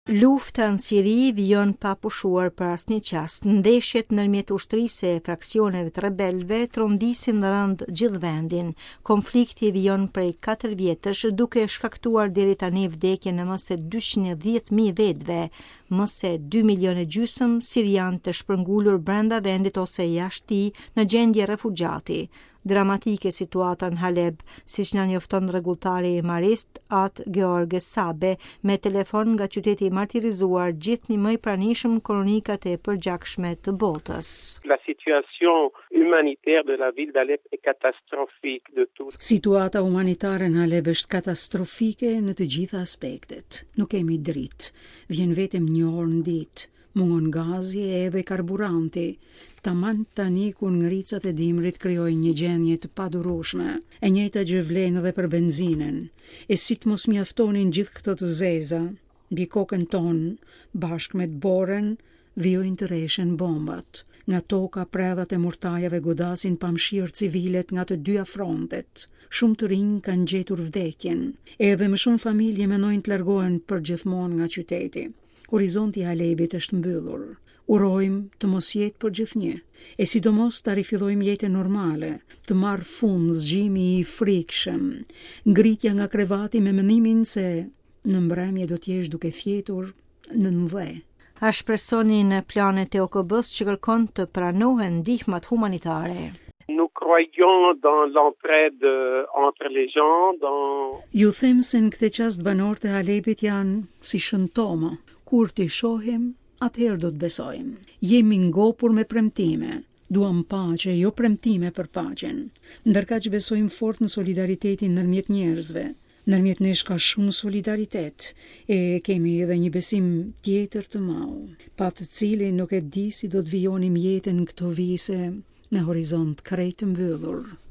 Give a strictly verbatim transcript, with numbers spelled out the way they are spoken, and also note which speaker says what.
Speaker 1: Lufta në Siri vijon pa pushuar për asnjë qast. Ndeshjet ndërmjet ushtrisë e fraksioneve të rebelëve trondisin në rënd gjithë vendin. Konflikti vijon prej katër vjetësh duke shkaktuar deri tani vdekjen në më se dyqind e dhjetë mijë vetëve, më se dy milionë e gjysmë sirian të shpërngulur brenda vendit ose jashtë tij në gjendje refugjati. Dramatike situata në Haleb, siç na njofton rregulltari i Marist At George Sabe me telefon nga qyteti i martirizuar, gjithnjë më i pranishëm në kronikat e përgjakshme të botës.
Speaker 2: La situation humanitaire de la ville d'Alep est catastrophique de tout.
Speaker 3: Situata humanitare në Haleb është katastrofike në të gjitha aspektet. Nuk kemi dritë, vjen vetëm një orë në ditë. Mungon gazi edhe karburanti. Taman tani kur ngricat e dimrit krijojnë një gjendje të padurueshme. E njëjta gjë vlen edhe për benzinën. E si të mos mjaftonin gjithë këto të zeza, mbi kokën tonë, bashkë me të borën, vijojnë të reshen bombat. Nga toka predhat e mortajave godasin pamshirë civilet nga të dyja frontet. Shumë të rinj kanë gjetur vdekjen. Edhe më shumë familje mendojnë të largohen përgjithmonë nga qyteti. Horizonti i Halebit është mbyllur. Urojmë të mos jetë për gjithnjë, e sidomos të rifillojmë jetën normale, të marrë fund zgjimi i frikshëm, ngritja nga krevati me mendimin se në mbrëmje do t'jesh duke fjetur në ndhe.
Speaker 1: A shpresoni në planet e O K B-s që kërkon të pranohen ndihmat humanitare?
Speaker 2: Nous croyons dans l'entraide entre les gens, dans...
Speaker 3: Ju them se në këtë çast banorët e Halepit janë si shëntoma. Kur t'i shohim, atëherë do të besojmë. Jemi ngopur me premtime. Duam paqe, jo premtime për paqen. Ndërkaq besojmë fort në solidaritetin ndërmjet njerëzve. Ndërmjet nesh ka shumë solidaritet, e kemi edhe një besim tjetër të madh, pa të cilin nuk e di si do të vijonim jetën këto vise në horizont krejt të mbyllur.